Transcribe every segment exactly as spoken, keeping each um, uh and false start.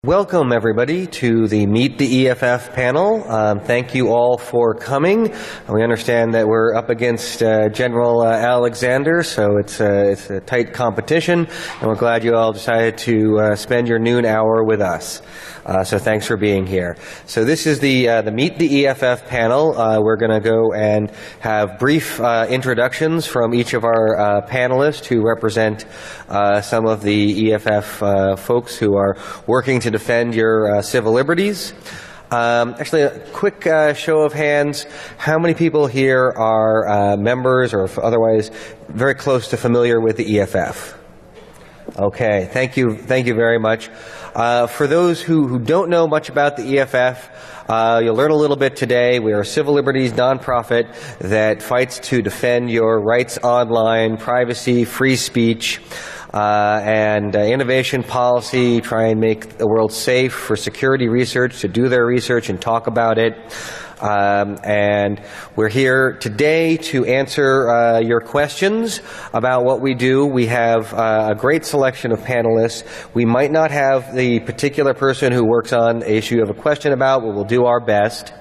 Welcome, everybody, to the Meet the E F F panel. Um, thank you all for coming. We understand that we're up against uh, General uh, Alexander, so it's, uh, it's a tight competition, and we're glad you all decided to uh, spend your noon hour with us. Uh, so thanks for being here. So this is the uh, the Meet the E F F panel. Uh, we're going to go and have brief uh, introductions from each of our uh, panelists who represent uh, some of the E F F uh, folks who are working to defend your uh, civil liberties. Um, actually, a quick uh, show of hands. How many people here are uh, members or otherwise very close to familiar with the E F F? Okay, thank you, thank you very much. Uh, for those who, who don't know much about the E F F, uh, you'll learn a little bit today. We are a civil liberties nonprofit that fights to defend your rights online, privacy, free speech, uh, and uh, innovation policy, try and make the world safe for security research to do their research and talk about it. Um, and we're here today to answer uh, your questions about what we do. We have uh, a great selection of panelists. We might not have the particular person who works on the issue you have a question about, but we'll do our best.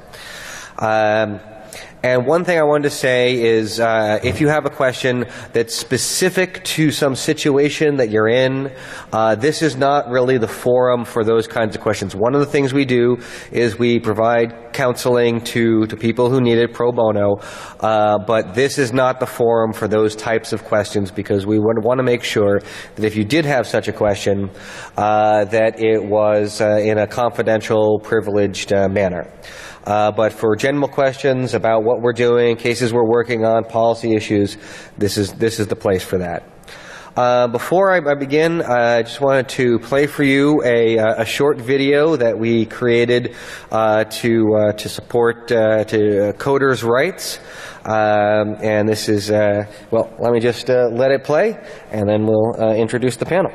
Um, And one thing I wanted to say is uh, if you have a question that's specific to some situation that you're in, uh, this is not really the forum for those kinds of questions. One of the things we do is we provide counseling to, to people who need it pro bono, uh, but this is not the forum for those types of questions because we would want to make sure that if you did have such a question, uh, that it was uh, in a confidential, privileged uh, manner. Uh, but for general questions about what we're doing, cases we're working on, policy issues, this is this is the place for that. Uh, before I, I begin, uh, I just wanted to play for you a, a short video that we created uh, to uh, to support uh, to coders' rights. Um, and this is uh, well, let me just uh, let it play, and then we'll uh, introduce the panel.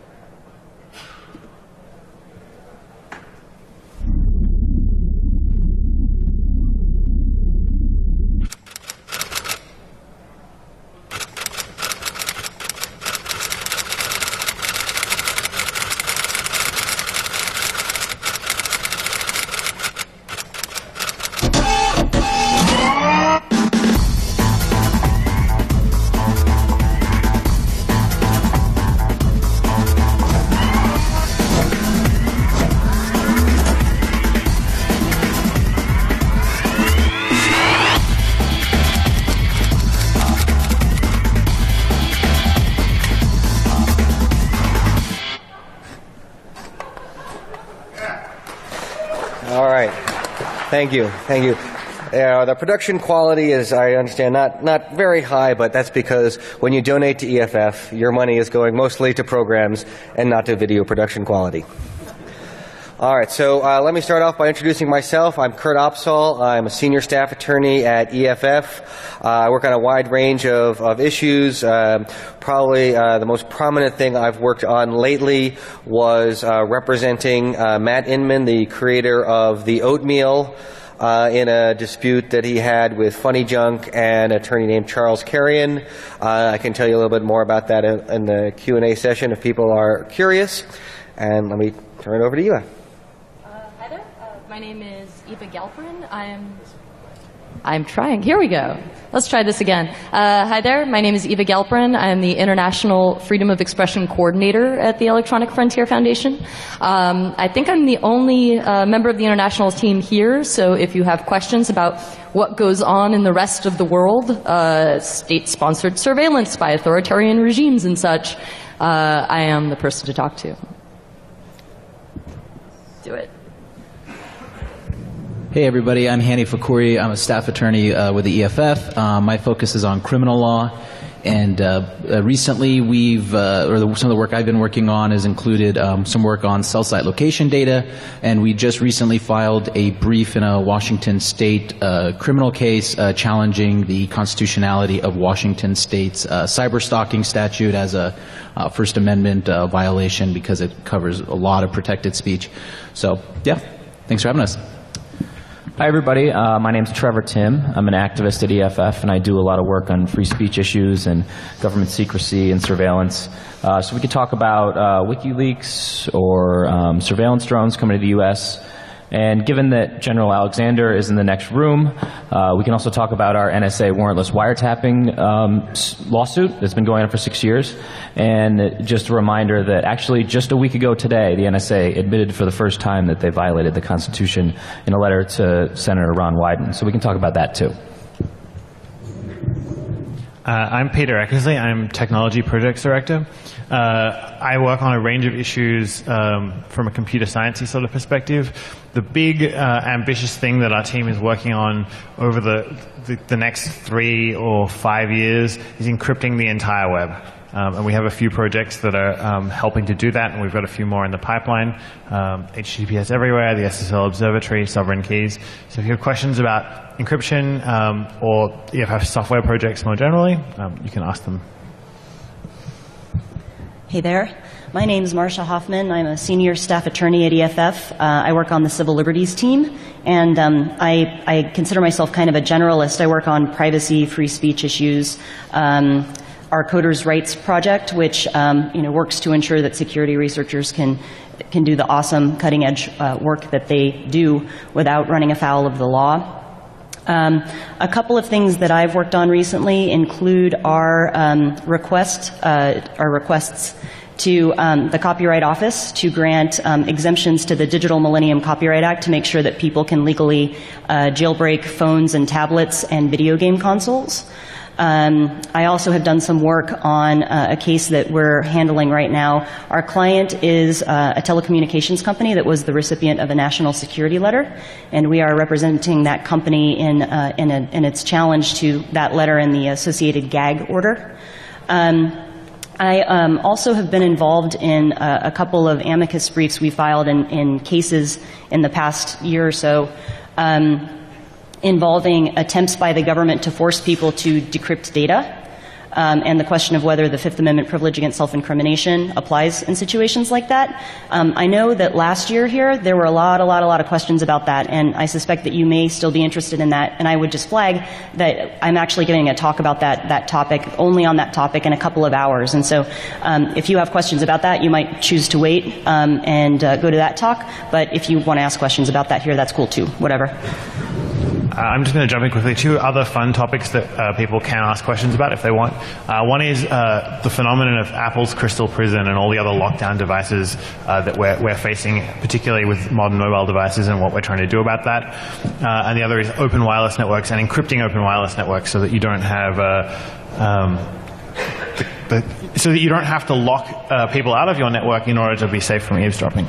Thank you. Thank you. Uh, the production quality is, I understand, not, not very high, but that's because when you donate to E F F, your money is going mostly to programs and not to video production quality. All right, so uh, let me start off by introducing myself. I'm Kurt Opsahl. I'm a senior staff attorney at E F F. Uh, I work on a wide range of, of issues. Uh, probably uh, the most prominent thing I've worked on lately was uh, representing uh, Matt Inman, the creator of the Oatmeal, uh, in a dispute that he had with Funny Junk and an attorney named Charles Carrion. Uh, I can tell you a little bit more about that in, in the Q and A session if people are curious. And let me turn it over to you. My name is Eva Galperin. I'm I'm trying. Here we go. Let's try this again. Uh, hi there. My name is Eva Galperin. I'm the International Freedom of Expression Coordinator at the Electronic Frontier Foundation. Um, I think I'm the only uh, member of the international team here, so if you have questions about what goes on in the rest of the world, uh, state-sponsored surveillance by authoritarian regimes and such, uh, I am the person to talk to. Do it. Hey everybody, I'm Hani Fakouri. I'm a staff attorney uh, with the E F F. Uh, my focus is on criminal law, and uh, uh, recently we've, uh, or the, some of the work I've been working on has included um, some work on cell site location data, and we just recently filed a brief in a Washington State uh, criminal case uh, challenging the constitutionality of Washington State's uh, cyber stalking statute as a uh, First Amendment uh, violation because it covers a lot of protected speech. So, yeah, thanks for having us. Hi, everybody. Uh, my name's Trevor Tim. I'm an activist at E F F, and I do a lot of work on free speech issues and government secrecy and surveillance. Uh, so we could talk about uh, WikiLeaks or um, surveillance drones coming to the U S And given that General Alexander is in the next room, uh, we can also talk about our N S A warrantless wiretapping um, lawsuit that's been going on for six years. And just a reminder that actually just a week ago today, the N S A admitted for the first time that they violated the Constitution in a letter to Senator Ron Wyden. So we can talk about that too. Uh, I'm Peter Eckersley. I'm Technology Projects Director. Uh, I work on a range of issues um, from a computer sciencey sort of perspective. The big, uh, ambitious thing that our team is working on over the, the, the next three or five years is encrypting the entire web. Um, and we have a few projects that are um, helping to do that, and we've got a few more in the pipeline. Um, H T T P S Everywhere, the S S L Observatory, Sovereign Keys. So if you have questions about encryption um, or E F F software projects more generally, um, you can ask them. Hey there. My name is Marcia Hoffman. I'm a senior staff attorney at E F F. Uh, I work on the civil liberties team, and um, I, I consider myself kind of a generalist. I work on privacy, free speech issues. Um, our Coders' Rights Project, which um, you know, works to ensure that security researchers can can do the awesome cutting-edge uh, work that they do without running afoul of the law. Um, a couple of things that I've worked on recently include our um, request, uh, our requests to um, the Copyright Office to grant um, exemptions to the Digital Millennium Copyright Act to make sure that people can legally uh, jailbreak phones and tablets and video game consoles. Um, I also have done some work on uh, a case that we're handling right now. Our client is uh, a telecommunications company that was the recipient of a national security letter, and we are representing that company in, uh, in, a, in its challenge to that letter and the associated gag order. Um, I um, also have been involved in uh, a couple of amicus briefs we filed in, in cases in the past year or so. Um, involving attempts by the government to force people to decrypt data, um, and the question of whether the Fifth Amendment privilege against self-incrimination applies in situations like that. Um, I know that last year here there were a lot, a lot, a lot of questions about that, and I suspect that you may still be interested in that, and I would just flag that I'm actually giving a talk about that, that topic, only on that topic in a couple of hours, and so um, if you have questions about that, you might choose to wait um, and uh, go to that talk, but if you want to ask questions about that here, that's cool too, whatever. Uh, I'm just going to jump in quickly. Two other fun topics that uh, people can ask questions about if they want. Uh, one is uh, the phenomenon of Apple's Crystal Prison and all the other lockdown devices uh, that we're, we're facing, particularly with modern mobile devices, and what we're trying to do about that. Uh, and the other is open wireless networks and encrypting open wireless networks so that you don't have uh, um, the, the, so that you don't have to lock uh, people out of your network in order to be safe from eavesdropping.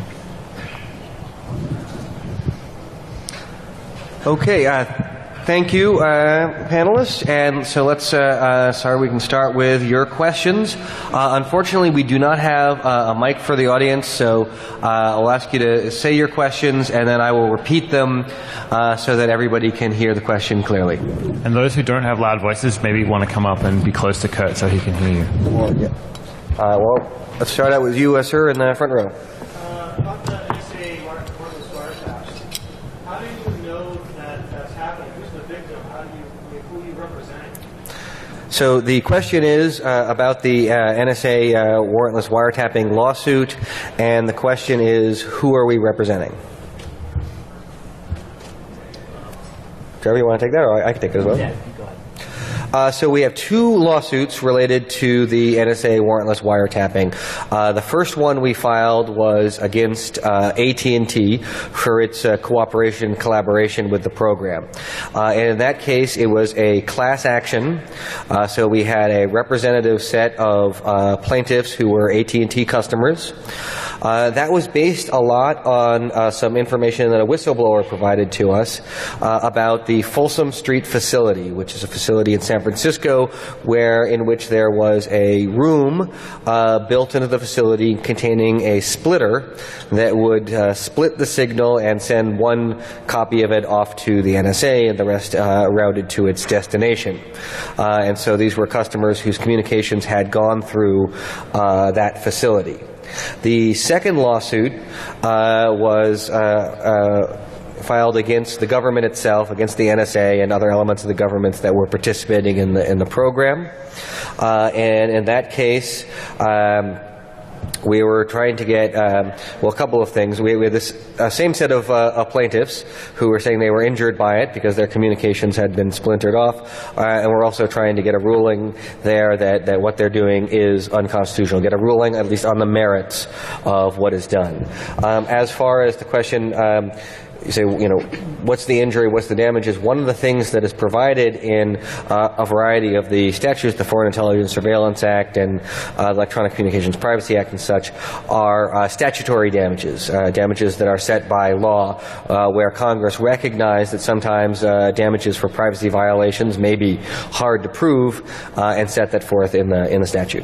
Okay, uh, thank you, uh, panelists. And so let's, uh, uh, sorry, we can start with your questions. Uh, unfortunately, we do not have uh, a mic for the audience, so uh, I'll ask you to say your questions, and then I will repeat them uh, so that everybody can hear the question clearly. And those who don't have loud voices maybe want to come up and be close to Kurt so he can hear you. Well, yeah. uh, well let's start out with you, uh, sir, in the front row. So the question is uh, about the uh, N S A uh, warrantless wiretapping lawsuit, and the question is, who are we representing? Trevor, you want to take that, or I can take it as well? Yeah, go ahead. Uh, so we have two lawsuits related to the N S A warrantless wiretapping. Uh, the first one we filed was against uh, A T and T for its uh, cooperation and collaboration with the program. Uh, and in that case, it was a class action. Uh, so we had a representative set of uh, plaintiffs who were A T and T customers. Uh, that was based a lot on uh, some information that a whistleblower provided to us uh, about the Folsom Street facility, which is a facility in San Francisco where in which there was a room uh, built into the facility containing a splitter that would uh, split the signal and send one copy of it off to the N S A and the rest uh, routed to its destination. Uh, and so these were customers whose communications had gone through uh, that facility. The second lawsuit uh, was uh, uh, filed against the government itself, against the N S A and other elements of the governments that were participating in the in the program. Uh, and in that case, um, we were trying to get, um, well, a couple of things. We, we had this uh, same set of, uh, of plaintiffs who were saying they were injured by it because their communications had been splintered off. Uh, and we're also trying to get a ruling there that, that what they're doing is unconstitutional, get a ruling at least on the merits of what is done. Um, as far as the question, um, you say, you know, what's the injury, what's the damages? One of the things that is provided in uh, a variety of the statutes, the Foreign Intelligence Surveillance Act and uh, Electronic Communications Privacy Act and such, are uh, statutory damages, uh, damages that are set by law, uh, where Congress recognized that sometimes uh, damages for privacy violations may be hard to prove, uh, and set that forth in the in the statute.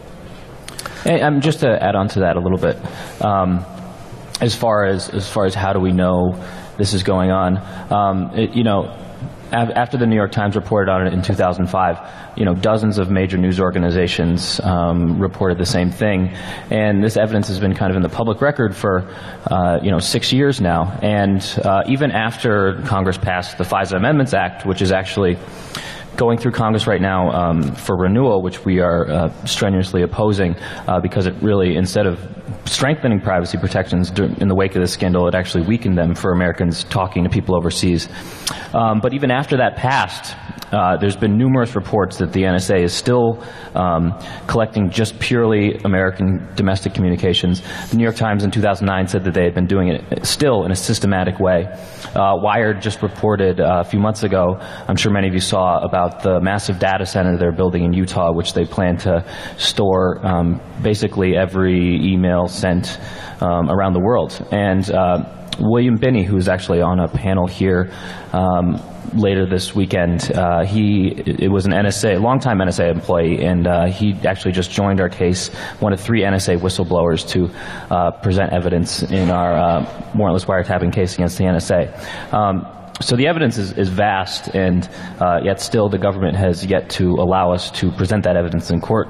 Hey, um, just to add on to that a little bit. Um, As far as as far as how do we know this is going on, um, it, you know, af after the New York Times reported on it in two thousand five, you know, dozens of major news organizations um, reported the same thing, and this evidence has been kind of in the public record for uh, you know six years now. And uh, even after Congress passed the FISA Amendments Act, which is actually going through Congress right now um, for renewal, which we are uh, strenuously opposing uh, because it really, instead of strengthening privacy protections in the wake of this scandal, it actually weakened them for Americans talking to people overseas. Um, but even after that passed, uh, there's been numerous reports that the N S A is still um, collecting just purely American domestic communications. The New York Times in two thousand nine said that they had been doing it still in a systematic way. Uh, Wired just reported uh, a few months ago, I'm sure many of you saw, about the massive data center they're building in Utah, which they plan to store um, basically every email sent um, around the world. And uh, William Binney, who's actually on a panel here um, later this weekend, uh, he it was an N S A, longtime N S A employee, and uh, he actually just joined our case, one of three N S A whistleblowers to uh, present evidence in our uh, warrantless wiretapping case against the N S A. Um, So the evidence is, is vast, and uh, yet still the government has yet to allow us to present that evidence in court.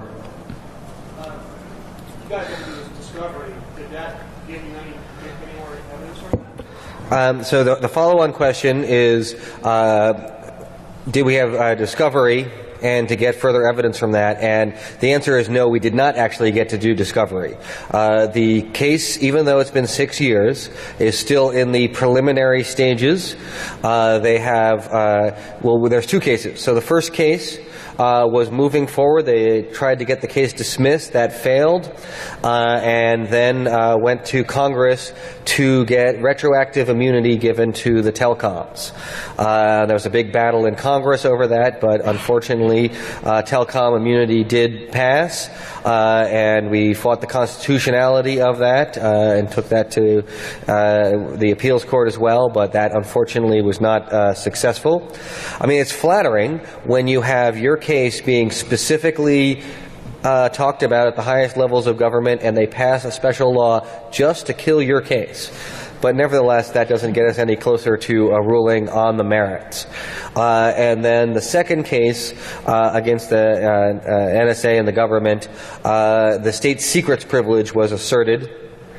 Uh, you guys did this discovery. Did that give you any, any more evidence from that? Um, so the, the follow-on question is, uh, did we have a discovery and to get further evidence from that? And the answer is no, we did not actually get to do discovery. Uh, the case, even though it's been six years, is still in the preliminary stages. Uh, they have, uh, well, there's two cases. So the first case Uh, was moving forward. They tried to get the case dismissed. That failed, uh, and then uh, went to Congress to get retroactive immunity given to the telecoms. Uh, there was a big battle in Congress over that, but unfortunately uh, telecom immunity did pass, uh, and we fought the constitutionality of that uh, and took that to uh, the appeals court as well, but that unfortunately was not uh, successful. I mean, it's flattering when you have your case being specifically uh, talked about at the highest levels of government and they pass a special law just to kill your case. But nevertheless, that doesn't get us any closer to a ruling on the merits. Uh, and then the second case uh, against the uh, uh, N S A and the government, uh, the state secrets privilege was asserted.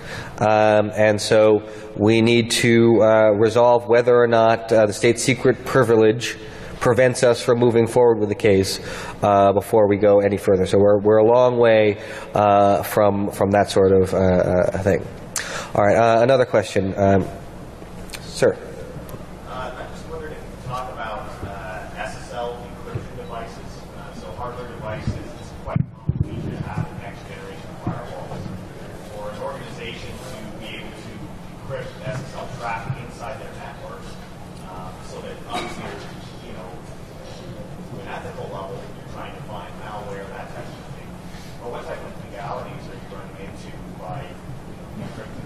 Um, and so we need to uh, resolve whether or not uh, the state secret privilege prevents us from moving forward with the case uh, before we go any further. So we're we're a long way uh, from from that sort of uh, uh, thing. All right, uh, another question, um, sir. Uh, I'm just wondering if you could talk about uh, S S L encryption devices. Uh, so hardware devices is quite common to have next generation firewalls for an organization to be able to encrypt S S L traffic inside their network, uh, so that obviously, you know, to an ethical level, you're trying to find malware, that type of thing. Or what type of legalities are you running into by encrypting?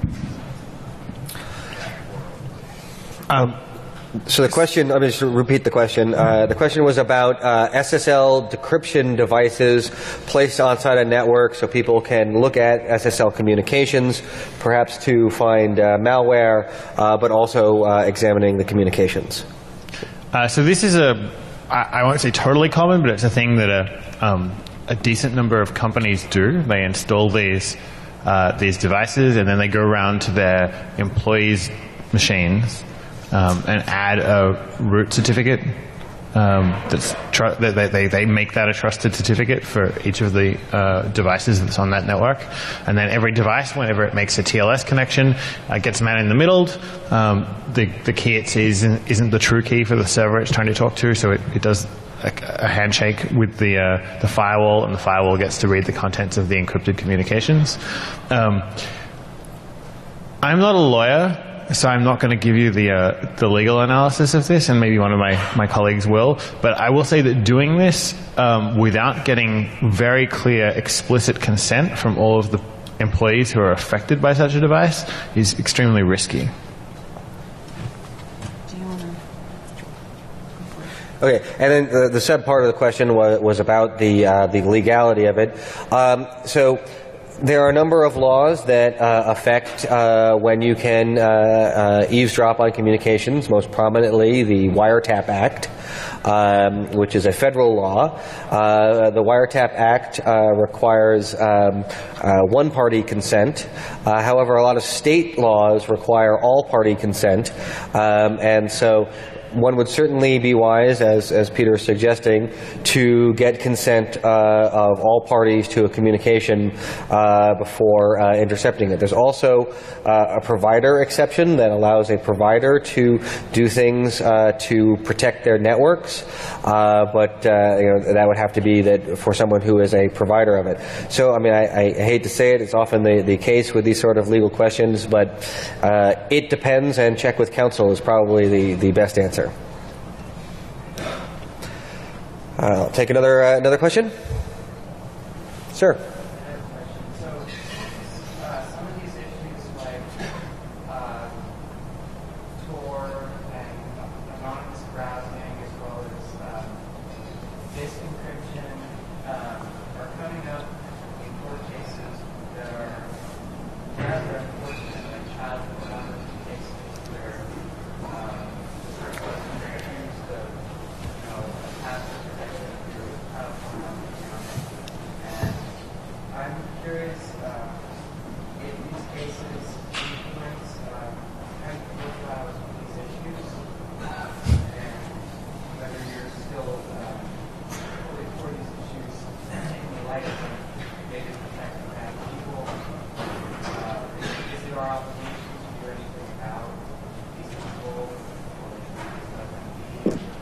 Um, so the question, let me just repeat the question. Uh, the question was about uh, S S L decryption devices placed outside a network so people can look at S S L communications, perhaps to find uh, malware, uh, but also uh, examining the communications. Uh, so this is a, I, I won't say totally common, but it's a thing that a, um, a decent number of companies do. They install these uh, these devices and then they go around to their employees' machines um, and add a root certificate. Um, that's tr- they, they, they make that a trusted certificate for each of the uh, devices that's on that network. And then every device, whenever it makes a T L S connection, uh, gets man in the middle. Um, the, the key it sees isn't, isn't the true key for the server it's trying to talk to, so it, it does a, a handshake with the, uh, the firewall, and the firewall gets to read the contents of the encrypted communications. Um, I'm not a lawyer, so I'm not going to give you the uh, the legal analysis of this, and maybe one of my, my colleagues will. But I will say that doing this um, without getting very clear, explicit consent from all of the employees who are affected by such a device is extremely risky. Okay, and then the, the sub part of the question was, was about the uh, the legality of it. Um, so. There are a number of laws that uh, affect uh, when you can uh, uh, eavesdrop on communications, most prominently the Wiretap Act, um, which is a federal law. Uh, the Wiretap Act uh, requires um, uh, one-party consent. Uh, however, a lot of state laws require all-party consent, um, and so one would certainly be wise, as, as Peter is suggesting, to get consent uh, of all parties to a communication uh, before uh, intercepting it. There's also uh, a provider exception that allows a provider to do things uh, to protect their networks, uh, but uh, you know, that would have to be that for someone who is a provider of it. So, I mean, I, I hate to say it, it's often the, the case with these sort of legal questions, but uh, it depends, and check with counsel is probably the, the best answer. Uh, I'll take another uh, another question. Sir. So, uh, some of these issues like uh, Tor and anonymous browsing, as well as um, disk encryption, um, are coming up in court cases that are rather unfortunate, like child pornography cases, where um, the person was accused of, you know, a password. I'm curious uh, if these cases influence uh, how you feel about these issues, and whether you're still uh, fully for these issues in the light of maybe protecting bad people. Uh, is it our obligation to do anything about these people, or let them be?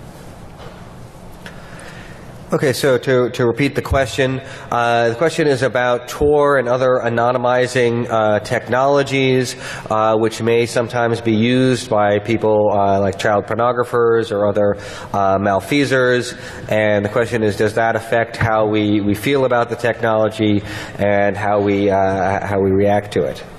Okay, so to, to repeat the question, uh, the question is about Tor and other anonymizing uh, technologies, uh, which may sometimes be used by people uh, like child pornographers or other uh, malfeasors. And the question is, does that affect how we, we feel about the technology and how we uh, how we react to it?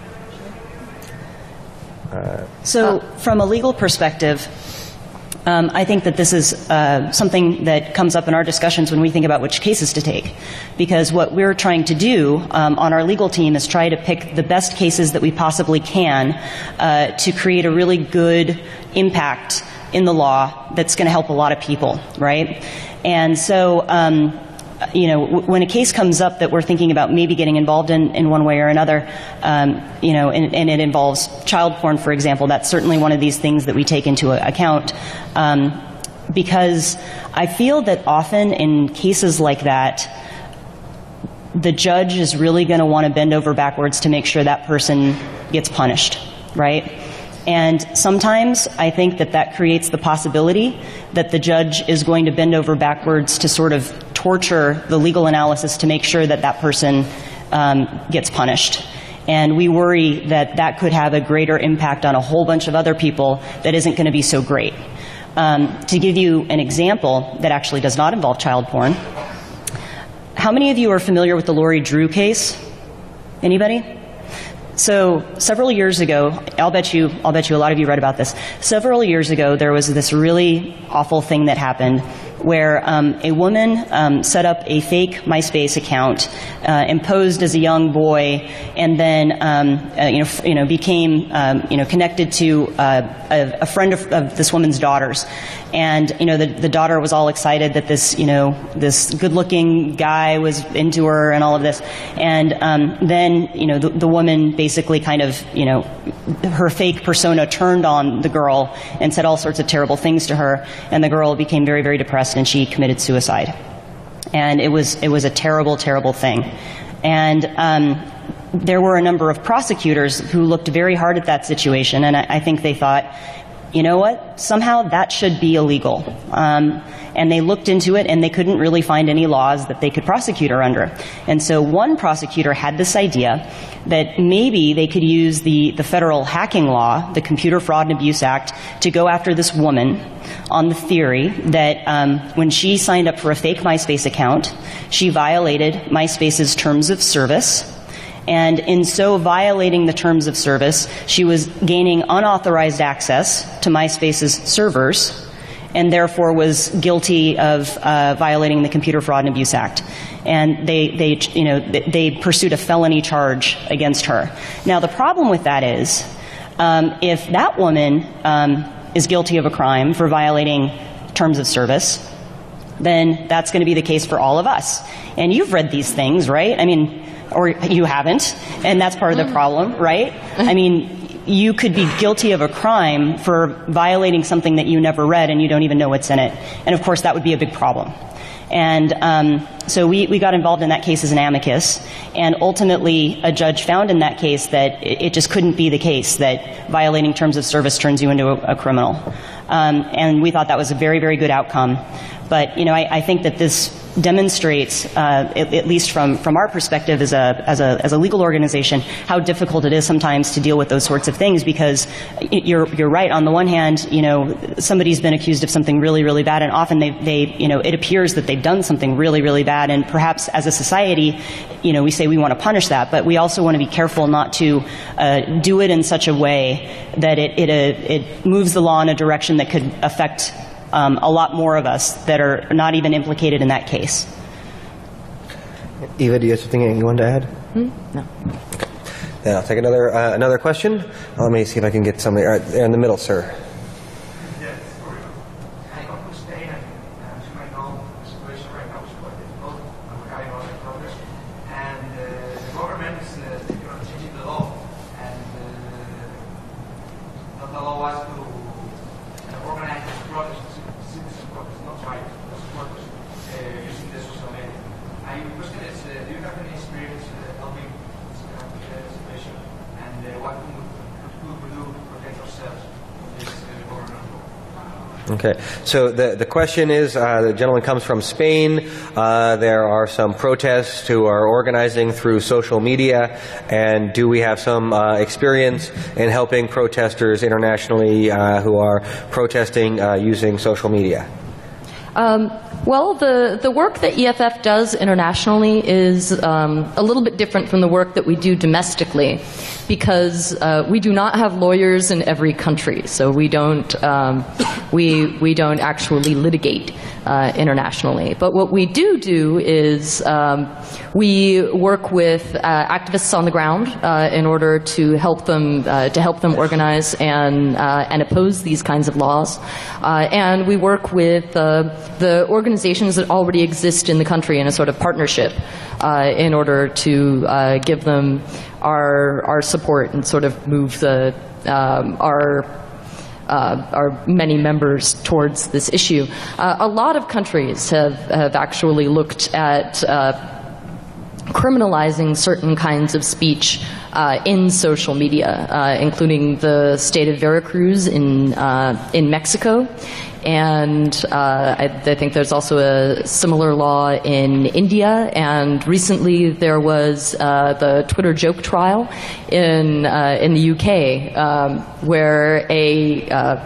Uh, so, from a legal perspective, Um, I think that this is uh, something that comes up in our discussions when we think about which cases to take. Because what we're trying to do um, on our legal team is try to pick the best cases that we possibly can uh, to create a really good impact in the law that's going to help a lot of people, right? And so, um, you know, w- when a case comes up that we're thinking about maybe getting involved in, in one way or another, um, you know, and, and it involves child porn, for example, that's certainly one of these things that we take into account. Um, because I feel that often in cases like that, the judge is really going to want to bend over backwards to make sure that person gets punished, right? And sometimes I think that that creates the possibility that the judge is going to bend over backwards to sort of torture the legal analysis to make sure that that person um, gets punished. And we worry that that could have a greater impact on a whole bunch of other people that isn't going to be so great. Um, to give you an example that actually does not involve child porn, how many of you are familiar with the Lori Drew case? Anybody? So several years ago, I'll bet you, I'll bet you a lot of you read about this. Several years ago, there was this really awful thing that happened where um, a woman um, set up a fake MySpace account, uh, imposed as a young boy, and then um, uh, you know f- you know became um, you know connected to uh, a, a friend of, of this woman's daughters, and you know the the daughter was all excited that this you know this good-looking guy was into her and all of this, and um, then you know the, the woman basically kind of you know her fake persona turned on the girl and said all sorts of terrible things to her, and the girl became very, very depressed and she committed suicide. And it was it was a terrible, terrible thing. And um, there were a number of prosecutors who looked very hard at that situation, and I, I think they thought, you know what, somehow that should be illegal. Um, and they looked into it and they couldn't really find any laws that they could prosecute her under. And so one prosecutor had this idea that maybe they could use the, the federal hacking law, the Computer Fraud and Abuse Act, to go after this woman on the theory that um, when she signed up for a fake MySpace account, she violated MySpace's terms of service. And in so violating the terms of service, she was gaining unauthorized access to MySpace's servers, and therefore was guilty of uh, violating the Computer Fraud and Abuse Act. And they, they, you know, they pursued a felony charge against her. Now, the problem with that is, um, if that woman um, is guilty of a crime for violating terms of service, then that's going to be the case for all of us. And you've read these things, right? I mean, or you haven't, and that's part of the problem, right? I mean, you could be guilty of a crime for violating something that you never read and you don't even know what's in it. And of course, that would be a big problem. And um, so we, we got involved in that case as an amicus, and ultimately a judge found in that case that it, it just couldn't be the case that violating terms of service turns you into a, a criminal. Um, and we thought that was a very, very good outcome. But, you know, I, I think that this demonstrates, uh, at, at least from, from our perspective as a, as a, as a legal organization, how difficult it is sometimes to deal with those sorts of things, because you're, you're right. On the one hand, you know, somebody's been accused of something really, really bad, and often they, they, you know, it appears that they've done something really, really bad, and perhaps as a society, you know, we say we want to punish that, but we also want to be careful not to uh, do it in such a way that it, it, uh, it moves the law in a direction that could affect Um, a lot more of us that are not even implicated in that case. Eva, do you have something you wanted to add? Hmm? No. Then I'll take another uh, another question. Let me see if I can get somebody. All right, there in the middle, sir. Yes, sorry. I come from Spain, and as you might know, the situation right now is quite difficult. I'm having a lot of problems, and uh, the government is uh, thinking of changing the law, and uh, not allow us to uh, organize this protest. Okay, so the the question is, uh, the gentleman comes from Spain. Uh, there are some protests who are organizing through social media, and do we have some uh, experience in helping protesters internationally uh, who are protesting uh, using social media? Um, well, the, the work that E F F does internationally is um, a little bit different from the work that we do domestically, because uh, we do not have lawyers in every country, so we don't um, we we don't actually litigate uh, internationally. But what we do do is um, we work with uh, activists on the ground uh, in order to help them uh, to help them organize and uh, and oppose these kinds of laws, uh, and we work with uh, the organizations that already exist in the country in a sort of partnership uh, in order to uh, give them our our support and sort of move the um, our uh, our many members towards this issue. Uh, a lot of countries have have actually looked at uh, criminalizing certain kinds of speech uh, in social media, uh, including the state of Veracruz in uh, in Mexico. And uh, I, I think there's also a similar law in India. And recently there was uh, the Twitter joke trial in uh, in the U K, um, where a, uh,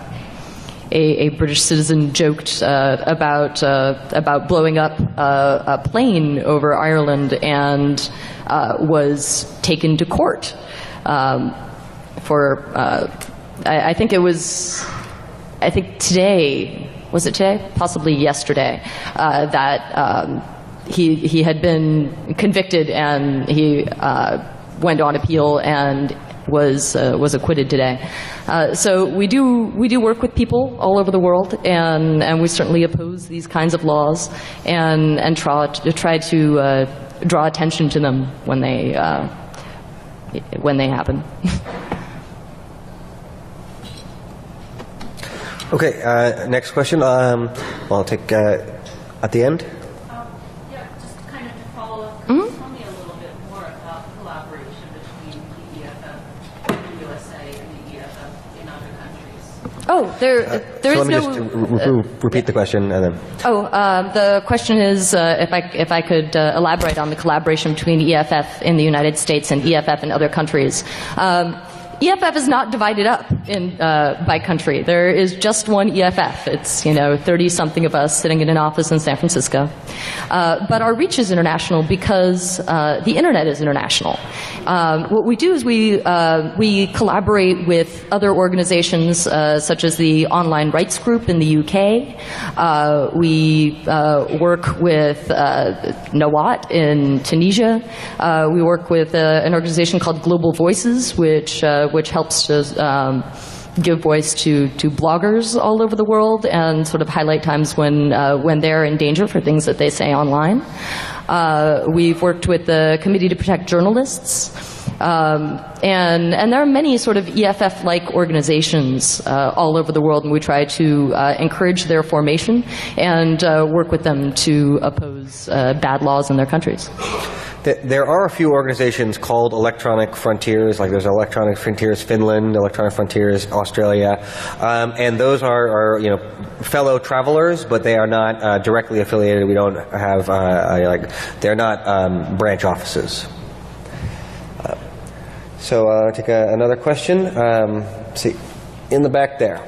a a British citizen joked uh, about uh, about blowing up uh, a plane over Ireland and uh, was taken to court um, for. Uh, I, I think it was. I think today was it today? Possibly yesterday, uh, that um, he, he had been convicted and he uh, went on appeal and was uh, was acquitted today. Uh, so we do we do work with people all over the world, and and we certainly oppose these kinds of laws, and and try to try to uh, draw attention to them when they uh, when they happen. Okay. Uh, next question. Um, I'll take uh, at the end. Um, yeah, just kind of to follow up. Mm-hmm. Tell me a little bit more about collaboration between the E F F in the U S A and the E F F in other countries. Oh, there Uh, there so is let me no. just re- re- repeat the question and then. Oh, uh, the question is uh, if I if I could uh, elaborate on the collaboration between E F F in the United States and E F F in other countries. Um, E F F is not divided up in, uh, by country. There is just one E F F. It's, you know, thirty-something of us sitting in an office in San Francisco. Uh, but our reach is international because uh, the Internet is international. Um, what we do is we, uh, we collaborate with other organizations uh, such as the Online Rights Group in the U K. Uh, we uh, work with uh, Nawat in Tunisia. Uh, we work with uh, an organization called Global Voices, which uh, which helps to um, give voice to, to bloggers all over the world and sort of highlight times when uh, when they're in danger for things that they say online. Uh, we've worked with the Committee to Protect Journalists, um, and and there are many sort of E F F-like organizations uh, all over the world, and we try to uh, encourage their formation and uh, work with them to oppose uh, bad laws in their countries. There are a few organizations called Electronic Frontiers, like there's Electronic Frontiers Finland, Electronic Frontiers Australia, um, and those are, are, you know, fellow travelers, but they are not uh, directly affiliated. We don't have, uh, like, they're not um, branch offices. Uh, so uh, I'll take a, another question. Um, see, in the back there.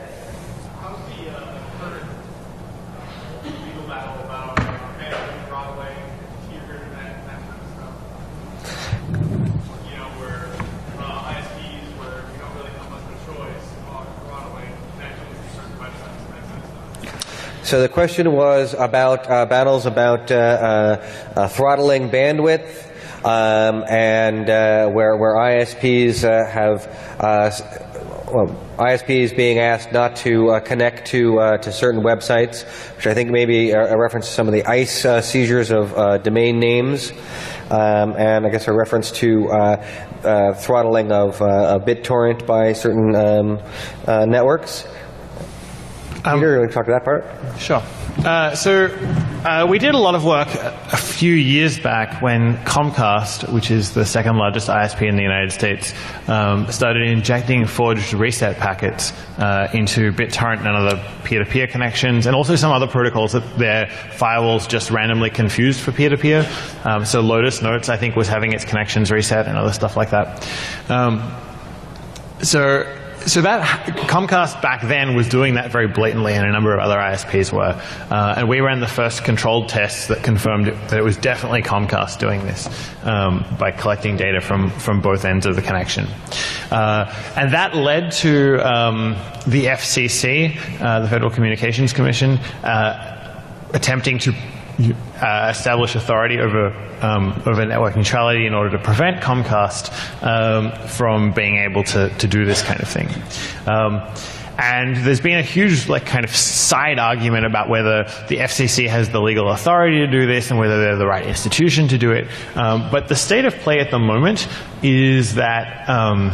So the question was about uh, battles about uh, uh, uh, throttling bandwidth, um, and uh, where where I S Ps uh, have uh, well, I S Ps being asked not to uh, connect to uh, to certain websites, which I think may be a, a reference to some of the ICE uh, seizures of uh, domain names, um, and I guess a reference to uh, uh, throttling of uh, BitTorrent by certain um, uh, networks. Um, Peter, you want to talk to that part? Sure. Uh, so uh, we did a lot of work a few years back when Comcast, which is the second largest I S P in the United States, um, started injecting forged reset packets uh, into BitTorrent and other peer-to-peer connections, and also some other protocols that their firewalls just randomly confused for peer-to-peer. Um, so Lotus Notes, I think, was having its connections reset and other stuff like that. Um, so... So that Comcast back then was doing that very blatantly, and a number of other I S Ps were. Uh, and we ran the first controlled tests that confirmed it, that it was definitely Comcast doing this um, by collecting data from, from both ends of the connection. Uh, and that led to um, the F C C, uh, the Federal Communications Commission, uh, attempting to Uh, establish authority over um, over network neutrality in order to prevent Comcast um, from being able to to do this kind of thing. Um, and there's been a huge like kind of side argument about whether the F C C has the legal authority to do this and whether they're the right institution to do it. Um, but the state of play at the moment is that um,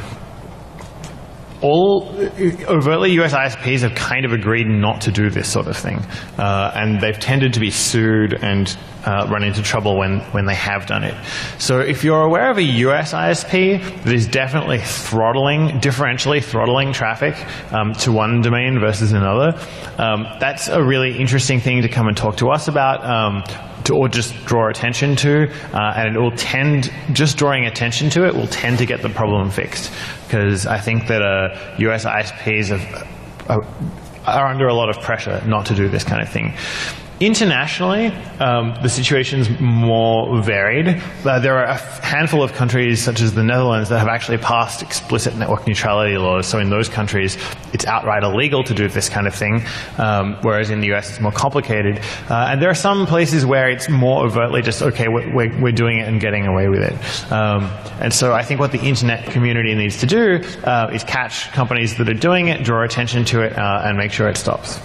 all overtly U S I S Ps have kind of agreed not to do this sort of thing, uh, and they've tended to be sued and uh, run into trouble when, when they have done it. So if you're aware of a U S I S P that is definitely throttling, differentially throttling traffic um, to one domain versus another, um, that's a really interesting thing to come and talk to us about. Um, To, or just draw attention to, uh, and it will tend, just drawing attention to it will tend to get the problem fixed. Because I think that uh, U S I S Ps have, uh, are under a lot of pressure not to do this kind of thing. Internationally, um, the situation's more varied. Uh, there are a handful of countries, such as the Netherlands, that have actually passed explicit network neutrality laws. So in those countries, it's outright illegal to do this kind of thing, um, whereas in the U S it's more complicated. Uh, and there are some places where it's more overtly just, okay, we're, we're doing it and getting away with it. Um, and so I think what the internet community needs to do uh, is catch companies that are doing it, draw attention to it, uh, and make sure it stops.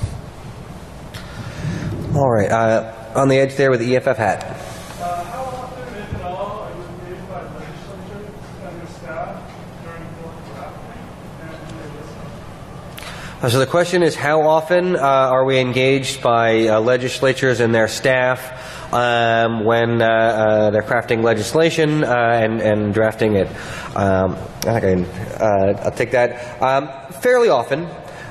All right. Uh, on the edge there with the E F F hat. Uh, how often, if at all, are you engaged by legislatures and your staff during bill drafting, and do they listen? Uh, so the question is, how often uh, are we engaged by uh, legislatures and their staff um, when uh, uh, they're crafting legislation uh, and, and drafting it? Um, I think I can, uh, I'll take that. Um, fairly often.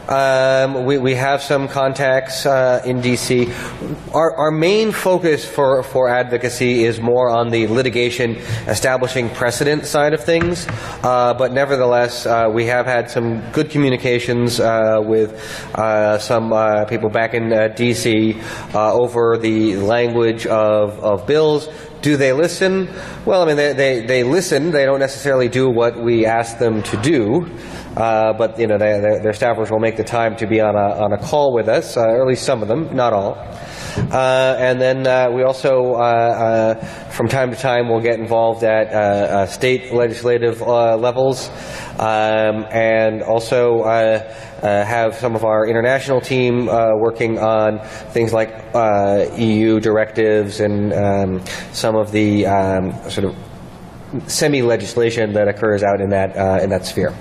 Um, we, we have some contacts uh, in D C. Our, our main focus for, for advocacy is more on the litigation, establishing precedent side of things. Uh, but nevertheless, uh, we have had some good communications uh, with uh, some uh, people back in uh, D C uh, over the language of, of bills. Do they listen? Well, I mean, they, they, they listen. They don't necessarily do what we ask them to do. Uh, but, you know, they, their, their staffers will make the time to be on a, on a call with us, uh, or at least some of them, not all. Uh, and then uh, we also, uh, uh, from time to time, will get involved at uh, uh, state legislative uh, levels, um, and also uh, uh, have some of our international team uh, working on things like uh, E U directives and um, some of the um, sort of semi-legislation that occurs out in that uh, in that sphere.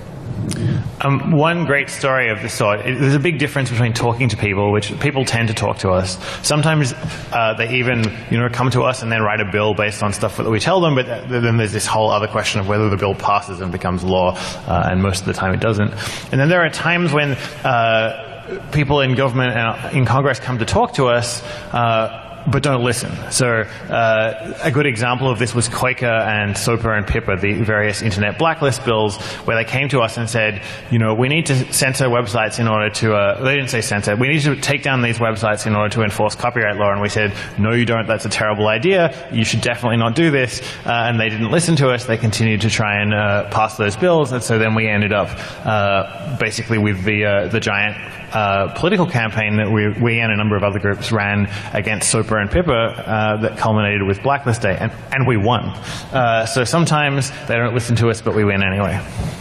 Um, one great story of this sort, it, there's a big difference between talking to people, which people tend to talk to us. Sometimes uh, they even, you know, come to us and then write a bill based on stuff that we tell them, but th- then there's this whole other question of whether the bill passes and becomes law, uh, and most of the time it doesn't. And then there are times when uh, people in government and in Congress come to talk to us, uh, but don't listen. So uh, a good example of this was Quaker and SOPA and PIPA, the various internet blacklist bills, where they came to us and said, you know, we need to censor websites in order to, uh, they didn't say censor, we need to take down these websites in order to enforce copyright law. And we said, no, you don't, that's a terrible idea, you should definitely not do this. Uh, and they didn't listen to us, they continued to try and uh, pass those bills, and so then we ended up uh, basically with the, uh, the giant Uh, political campaign that we, we and a number of other groups ran against SOPA and PIPA uh, that culminated with Blacklist Day, and, and we won. Uh, so sometimes they don't listen to us, but we win anyway.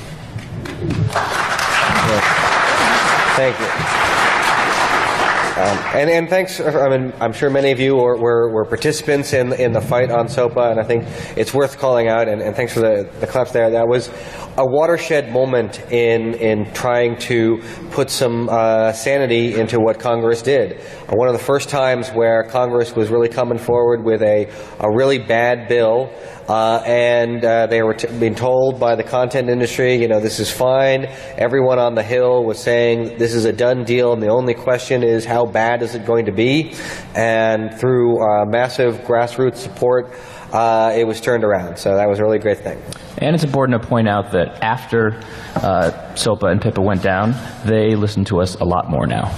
Thank you. Um, and, and thanks, I mean, I'm sure many of you were, were, were participants in, in the fight on SOPA, and I think it's worth calling out, and, and thanks for the, the claps there. That was a watershed moment in, in trying to put some uh, sanity into what Congress did. Uh, one of the first times where Congress was really coming forward with a, a really bad bill, Uh, and uh, they were t- being told by the content industry, you know, this is fine. Everyone on the Hill was saying this is a done deal, and the only question is how bad is it going to be? And through uh, massive grassroots support, uh, it was turned around. So that was a really great thing. And it's important to point out that after uh, SOPA and PIPA went down, they listened to us a lot more now.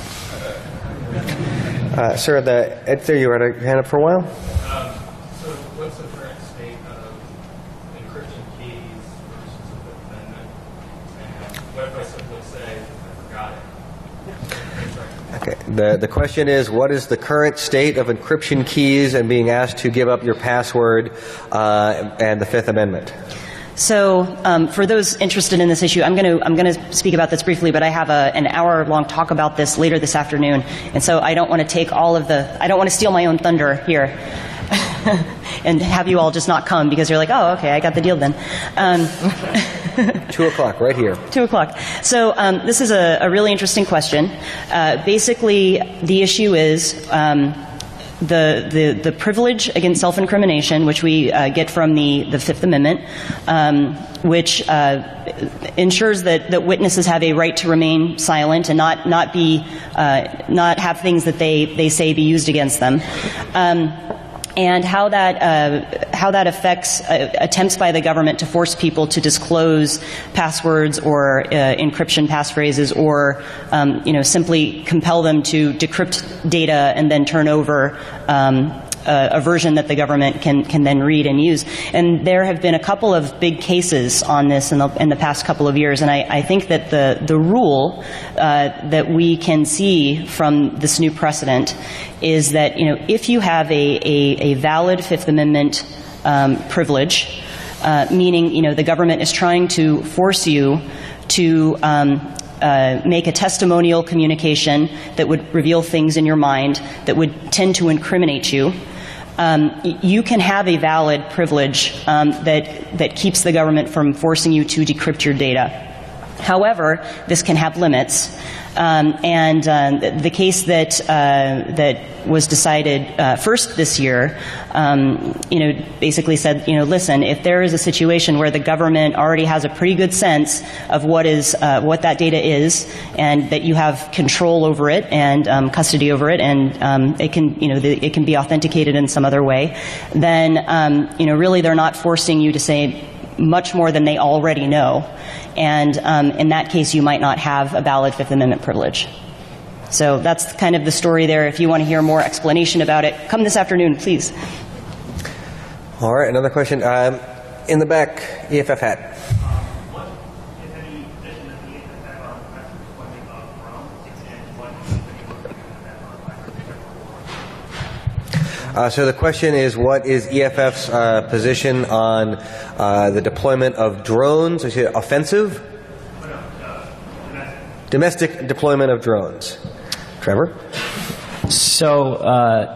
Uh, sir, the Edster, you had a hand up for a while? Um, so what's the current state of encryption keys versus the Fifth Amendment? And what if I simply say, I forgot it? Okay. The, the question is, what is the current state of encryption keys and being asked to give up your password uh, and the Fifth Amendment? So, um, for those interested in this issue, I'm going to I'm going to speak about this briefly, but I have a, an hour-long talk about this later this afternoon, and so I don't want to take all of the I don't want to steal my own thunder here, and have you all just not come because you're like, oh, okay, I got the deal then. Um, Two o'clock, right here. Two o'clock. So um, this is a, a really interesting question. Uh, basically, the issue is. Um, The, the, the privilege against self-incrimination, which we uh, get from the, the Fifth Amendment, um, which uh, ensures that, that witnesses have a right to remain silent and not not be uh, not have things that they, they say be used against them. Um, and how that uh, how that affects uh, attempts by the government to force people to disclose passwords or uh, encryption passphrases, or um, you know, simply compel them to decrypt data and then turn over um, a, a version that the government can can then read and use. And there have been a couple of big cases on this in the in the past couple of years. And I, I think that the the rule uh, that we can see from this new precedent is that, you know, if you have a a, a valid Fifth Amendment um, privilege, uh, meaning, you know, the government is trying to force you to um, Uh, make a testimonial communication that would reveal things in your mind that would tend to incriminate you, um, you can have a valid privilege um, that that keeps the government from forcing you to decrypt your data. However, this can have limits. Um, and uh, the case that uh, that was decided uh, first this year, um, you know, basically said, you know, listen, if there is a situation where the government already has a pretty good sense of what is uh, what that data is, and that you have control over it and um, custody over it, and um, it can, you know, the, it can be authenticated in some other way, then um, you know, really they're not forcing you to say much more than they already know. And um, in that case, you might not have a valid Fifth Amendment privilege. So that's kind of the story there. If you want to hear more explanation about it, come this afternoon, please. All right, another question. Um, in the back, E F F hat. What, if any, position does the E F F have on domestic deployment of drones, and what, if any, will the E F F have on Uh, so the question is, what is E F F's uh, position on uh, the deployment of drones? Is it offensive? Oh, no, uh, domestic. Domestic deployment of drones. Trevor? So, uh,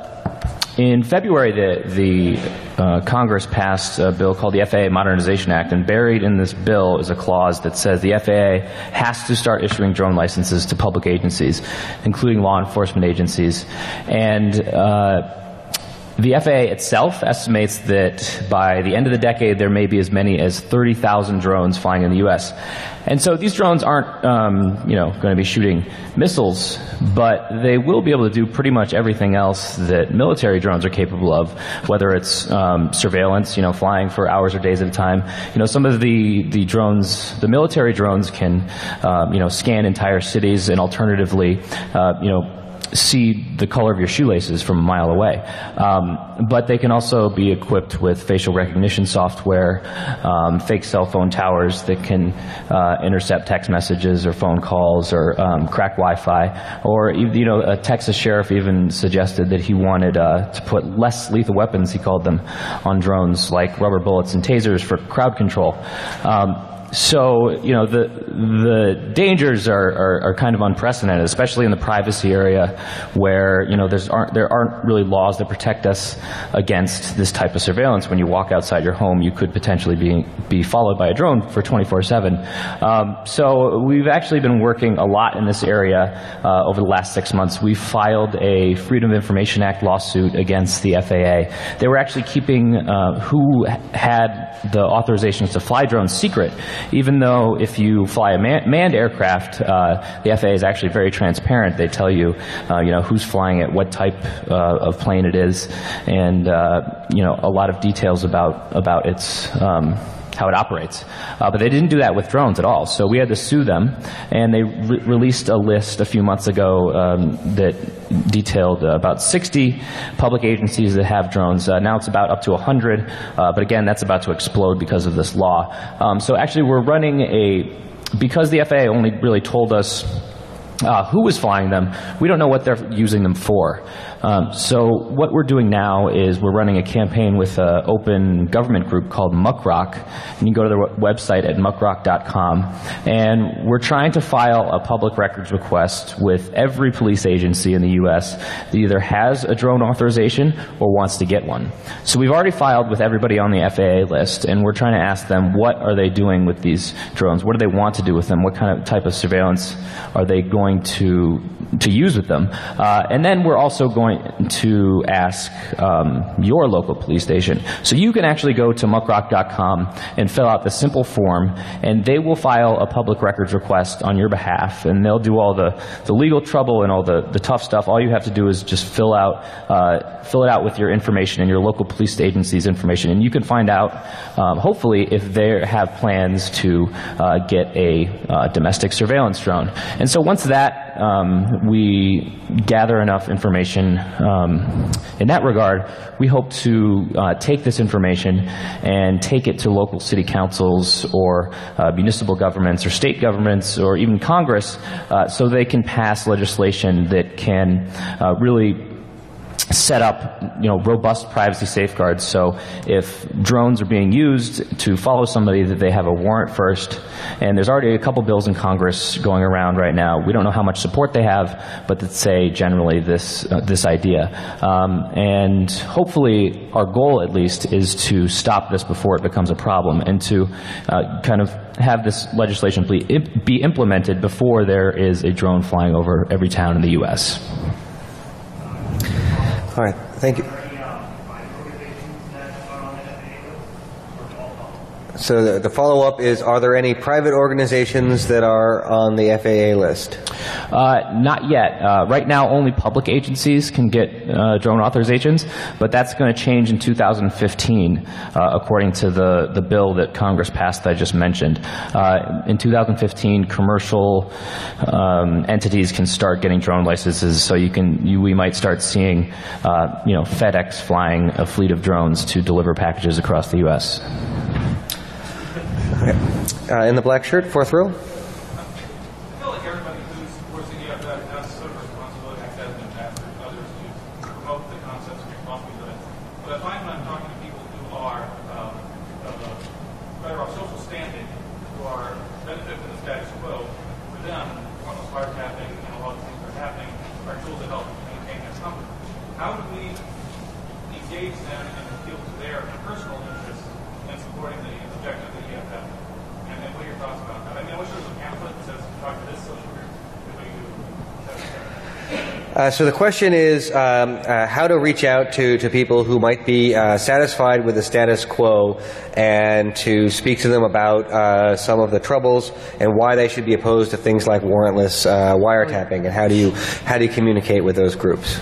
in February, the, the uh, Congress passed a bill called the F A A Modernization Act, and buried in this bill is a clause that says the F A A has to start issuing drone licenses to public agencies, including law enforcement agencies. And uh, the F A A itself estimates that by the end of the decade, there may be as many as thirty thousand drones flying in the U S And so these drones aren't, um, you know, going to be shooting missiles, but they will be able to do pretty much everything else that military drones are capable of, whether it's um, surveillance, you know, flying for hours or days at a time. You know, some of the, the drones, the military drones can, um, you know, scan entire cities, and alternatively, uh, you know, see the color of your shoelaces from a mile away. Um, but they can also be equipped with facial recognition software, um, fake cell phone towers that can uh, intercept text messages or phone calls, or um, crack Wi-Fi. Or, you know, a Texas sheriff even suggested that he wanted uh, to put less lethal weapons, he called them, on drones, like rubber bullets and tasers for crowd control. Um, So, you know, the the dangers are, are, are kind of unprecedented, especially in the privacy area, where, you know, there's aren't there aren't really laws that protect us against this type of surveillance. When you walk outside your home, you could potentially be be followed by a drone for twenty-four seven. Um, so we've actually been working a lot in this area uh, over the last six months. We filed a Freedom of Information Act lawsuit against the F A A. They were actually keeping uh, who had the authorizations to fly drones secret, even though if you fly a man manned aircraft, uh, the F A A is actually very transparent. They tell you, uh, you know, who's flying it, what type uh, of plane it is, and uh, you know, a lot of details about about its um, how it operates. Uh, but they didn't do that with drones at all. So we had to sue them, and they re released a list a few months ago um, that detailed uh, about sixty public agencies that have drones. Uh, now it's about up to one hundred, uh, but again, that's about to explode because of this law. Um, so actually we're running a, because the F A A only really told us Uh, who was flying them, we don't know what they're using them for. Um, so what we're doing now is we're running a campaign with an open government group called Muckrock, and you can go to their website at muckrock dot com, and we're trying to file a public records request with every police agency in the U S that either has a drone authorization or wants to get one. So we've already filed with everybody on the F A A list, and we're trying to ask them, what are they doing with these drones? What do they want to do with them? What kind of type of surveillance are they going going to to use with them. Uh, and then we're also going to ask um, your local police station. So you can actually go to muckrock dot com and fill out the simple form, and they will file a public records request on your behalf, and they'll do all the, the legal trouble and all the, the tough stuff. All you have to do is just fill out uh, fill it out with your information and your local police agency's information, and you can find out, um, hopefully, if they have plans to uh, get a uh, domestic surveillance drone. And so once that um, we gather enough information um, in that regard, we hope to uh, take this information and take it to local city councils or uh, municipal governments or state governments or even Congress uh, so they can pass legislation that can uh, really set up, you know, robust privacy safeguards. So if drones are being used to follow somebody, that they have a warrant first. And there's already a couple bills in Congress going around right now. We don't know how much support they have, but that say generally this uh, this idea. Um, and hopefully, our goal at least is to stop this before it becomes a problem, and to uh, kind of have this legislation be, be implemented before there is a drone flying over every town in the U S All right, thank you. So the, the follow-up is, are there any private organizations that are on the F A A list? Uh, not yet. Uh, right now, only public agencies can get uh, drone authorizations, but that's going to change in two thousand fifteen, uh, according to the, the bill that Congress passed that I just mentioned. Uh, in two thousand fifteen, commercial um, entities can start getting drone licenses, so you can you, we might start seeing uh, you know, FedEx flying a fleet of drones to deliver packages across the U S Okay. Uh, in the black shirt, fourth row. I feel like everybody who supports the E F F has sort of responsibility, as has been passed for others, to promote the concepts of responsibility. But I find when I'm talking to people who are um, of a better off social standing, who are benefit from the status quo, for them, almost wiretapping and a lot of things that are happening are tools that help maintain that comfort. How do we engage them and appeal to their personal interests in supporting the objective of the E F F? And then what are your thoughts about that? I mean, I wish there was a pamphlet that says, talk to this social group, if we do. Uh, so the question is um, uh, how to reach out to, to people who might be uh, satisfied with the status quo, and to speak to them about uh, some of the troubles and why they should be opposed to things like warrantless uh, wiretapping, and how do you how do you communicate with those groups?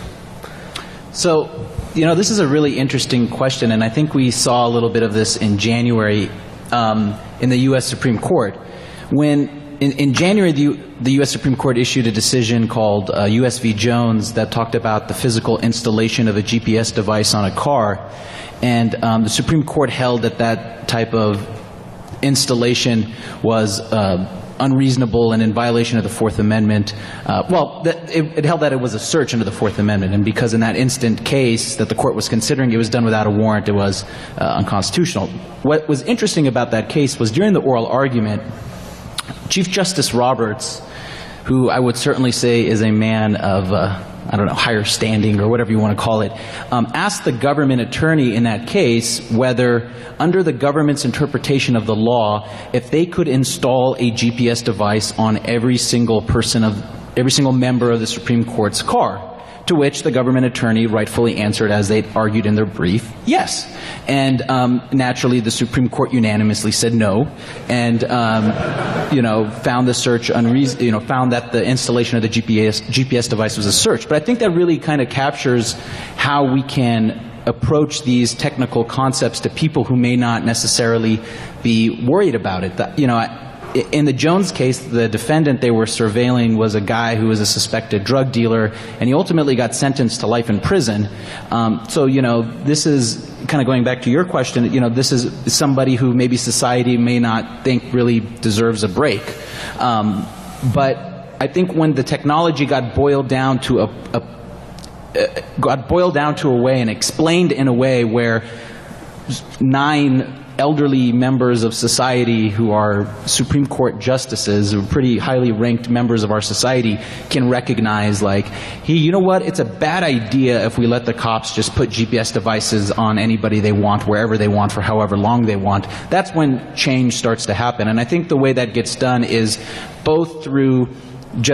So, you know, this is a really interesting question, and I think we saw a little bit of this in January um, in the U S Supreme Court. When in, in January, the, the U S Supreme Court issued a decision called uh, U S v. Jones that talked about the physical installation of a G P S device on a car, and um, the Supreme Court held that that type of installation was uh, unreasonable and in violation of the Fourth Amendment. Uh, well, that, it, it held that it was a search under the Fourth Amendment, and because in that instant case that the court was considering, it was done without a warrant, it was uh, unconstitutional. What was interesting about that case was during the oral argument, Chief Justice Roberts, who I would certainly say is a man of uh, I don't know, higher standing or whatever you want to call it, um, asked the government attorney in that case whether, under the government's interpretation of the law, if they could install a G P S device on every single person of, every single member of the Supreme Court's car. To which the government attorney rightfully answered, as they argued in their brief, yes. And um, naturally, the Supreme Court unanimously said no, and um, you know, found the search unreas- you know, found that the installation of the G P S G P S device was a search. But I think that really kind of captures how we can approach these technical concepts to people who may not necessarily be worried about it. That, you know. I, In the Jones case, the defendant they were surveilling was a guy who was a suspected drug dealer, and he ultimately got sentenced to life in prison. Um, so, you know, this is kind of going back to your question, you know, this is somebody who maybe society may not think really deserves a break. Um, but I think when the technology got boiled down to a, a uh, got boiled down to a way and explained in a way where nine elderly members of society who are Supreme Court justices, who are pretty highly ranked members of our society, can recognize, like, hey, you know what, it's a bad idea if we let the cops just put G P S devices on anybody they want, wherever they want, for however long they want. That's when change starts to happen. And I think the way that gets done is both through just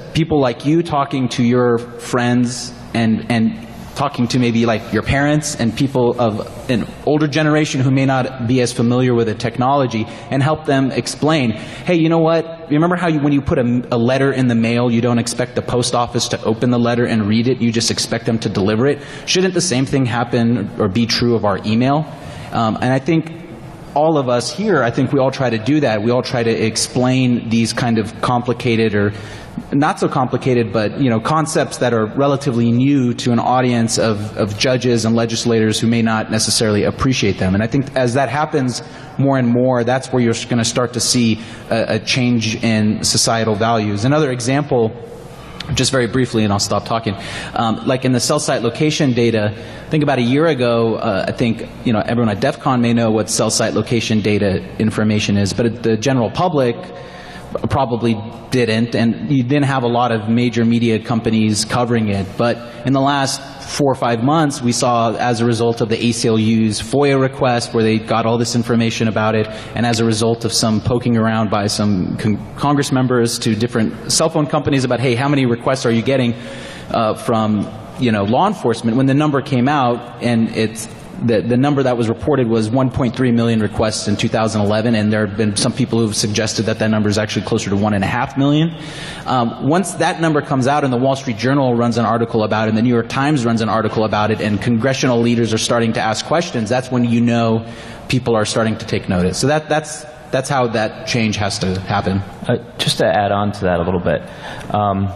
people like you talking to your friends and and talking to maybe like your parents and people of an older generation who may not be as familiar with the technology, and help them explain, hey, you know what, remember how you, when you put a, a letter in the mail, you don't expect the post office to open the letter and read it, you just expect them to deliver it? Shouldn't the same thing happen or be true of our email? Um, and I think all of us here, I think we all try to do that. We all try to explain these kind of complicated or not so complicated, but you know, concepts that are relatively new to an audience of, of judges and legislators who may not necessarily appreciate them. And I think as that happens more and more, that's where you're going to start to see a, a change in societal values. Another example, just very briefly, and I'll stop talking. Um, like in the cell site location data, I think about a year ago, uh, I think you know everyone at DEF CON may know what cell site location data information is, but the general public probably didn't, and you didn't have a lot of major media companies covering it. But in the last four or five months, we saw, as a result of the A C L U's FOIA request, where they got all this information about it, and as a result of some poking around by some con Congress members to different cell phone companies about, hey, how many requests are you getting uh, from you know law enforcement? When the number came out, and it's The, the number that was reported was one point three million requests in two thousand eleven, and there have been some people who have suggested that that number is actually closer to one and a half million. Um, once that number comes out and the Wall Street Journal runs an article about it, and the New York Times runs an article about it, and congressional leaders are starting to ask questions, that's when you know people are starting to take notice. So that, that's, that's how that change has to happen. Uh, just to add on to that a little bit. Um,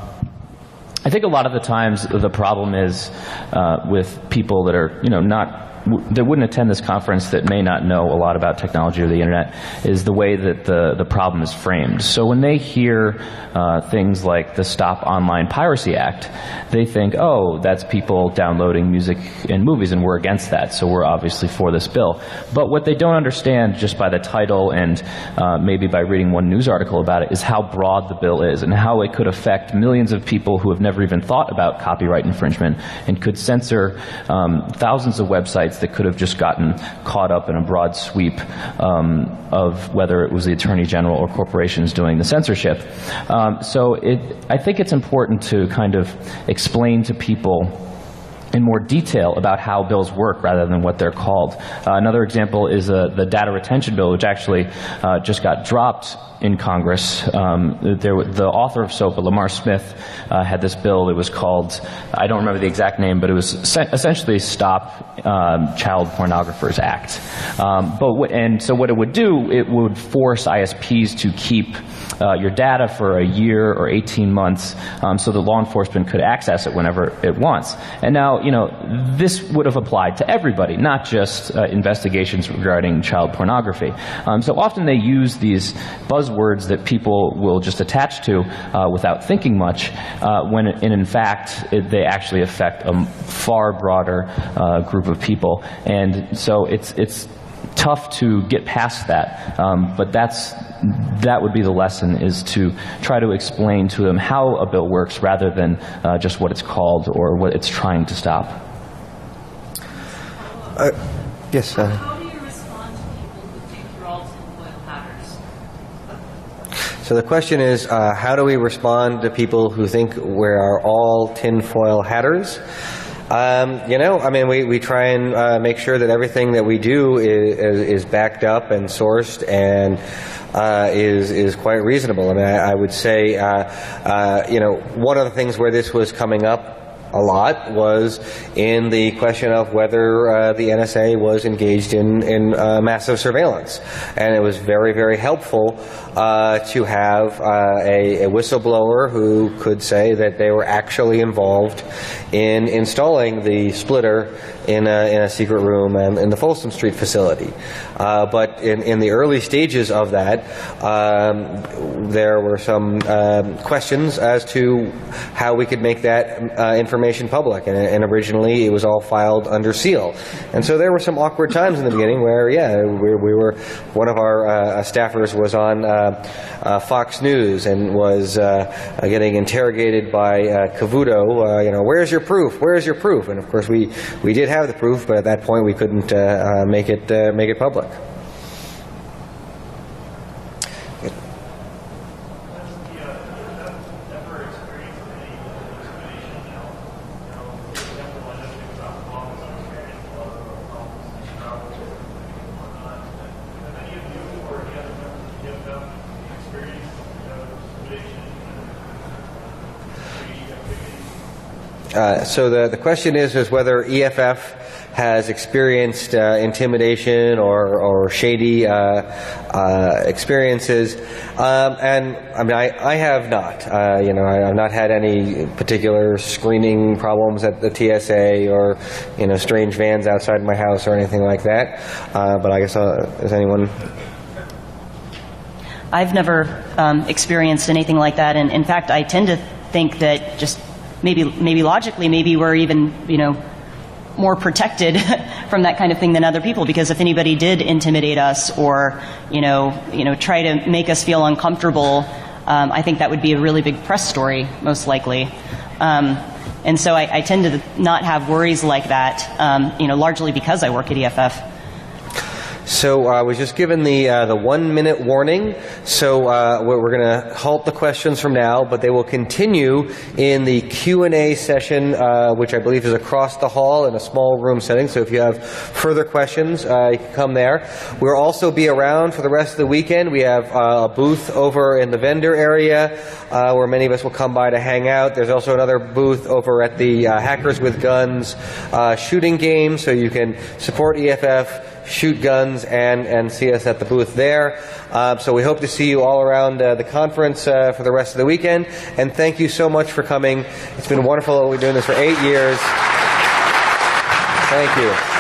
I think a lot of the times the problem is uh, with people that are, you know, not that wouldn't attend this conference, that may not know a lot about technology or the internet, is the way that the, the problem is framed. So when they hear uh, things like the Stop Online Piracy Act, they think, oh, that's people downloading music and movies, and we're against that, so we're obviously for this bill. But what they don't understand, just by the title and uh, maybe by reading one news article about it, is how broad the bill is and how it could affect millions of people who have never even thought about copyright infringement, and could censor um, thousands of websites that could have just gotten caught up in a broad sweep um, of whether it was the Attorney General or corporations doing the censorship. Um, so it, I think it's important to kind of explain to people in more detail about how bills work rather than what they're called. Uh, another example is uh, the data retention bill, which actually uh, just got dropped in Congress. Um, there, the author of SOPA, Lamar Smith, uh, had this bill. It was called, I don't remember the exact name, but it was essentially Stop um, Child Pornographers Act. Um, but w and so what it would do, it would force I S Ps to keep uh, your data for a year or eighteen months, um, so that law enforcement could access it whenever it wants. And now, you know, this would have applied to everybody, not just uh, investigations regarding child pornography. Um, so often they use these buzzwords that people will just attach to uh, without thinking much, uh, when in, in fact it, they actually affect a far broader uh, group of people. And so it's it's tough to get past that, um, but that's that would be the lesson, is to try to explain to them how a bill works rather than uh, just what it's called or what it's trying to stop. Uh, yes. Uh, How do you respond to people who think you're all tinfoil hatters? So the question is, uh, how do we respond to people who think we're all tinfoil hatters? Um, you know, I mean, we, we try and uh, make sure that everything that we do is, is backed up and sourced and uh, is is quite reasonable. I mean, I, I would say, uh, uh, you know, one of the things where this was coming up a lot was in the question of whether uh, the N S A was engaged in, in uh, massive surveillance. And it was very, very helpful uh, to have uh, a, a whistleblower who could say that they were actually involved in installing the splitter in a, in a secret room in, in the Folsom Street facility. Uh, but in, in the early stages of that, um, there were some um, questions as to how we could make that uh, information public, and, and originally it was all filed under seal. And so there were some awkward times in the beginning where, yeah, we, we were, one of our uh, staffers was on uh, uh, Fox News and was uh, getting interrogated by uh, Cavuto, uh, you know, where's your proof? Where's your proof? And of course we, we did have the proof, but at that point we couldn't uh, uh, make it uh, make it public. Has the uh, ever experienced Uh, so the, the question is, is whether E F F has experienced uh, intimidation or, or shady uh, uh, experiences, um, and I mean I, I have not. Uh, you know, I, I've not had any particular screening problems at the T S A or you know strange vans outside my house or anything like that. Uh, but I guess uh, is anyone? I've never um, experienced anything like that, and in fact, I tend to think that just maybe maybe logically, maybe we're even you know. more protected from that kind of thing than other people, because if anybody did intimidate us or you know you know try to make us feel uncomfortable, um, I think that would be a really big press story, most likely. Um, and so I, I tend to not have worries like that, um, you know, largely because I work at E F F. So I uh, was just given the uh, the one minute warning. So uh, we're, we're going to halt the questions from now, but they will continue in the Q and A session, uh, which I believe is across the hall in a small room setting. So if you have further questions, uh, you can come there. We'll also be around for the rest of the weekend. We have uh, a booth over in the vendor area uh, where many of us will come by to hang out. There's also another booth over at the uh, Hackers with Guns uh, shooting game, so you can support E F F, shoot guns, and, and see us at the booth there. Uh, so we hope to see you all around uh, the conference uh, for the rest of the weekend. And thank you so much for coming. It's been wonderful. We're doing this for eight years. Thank you.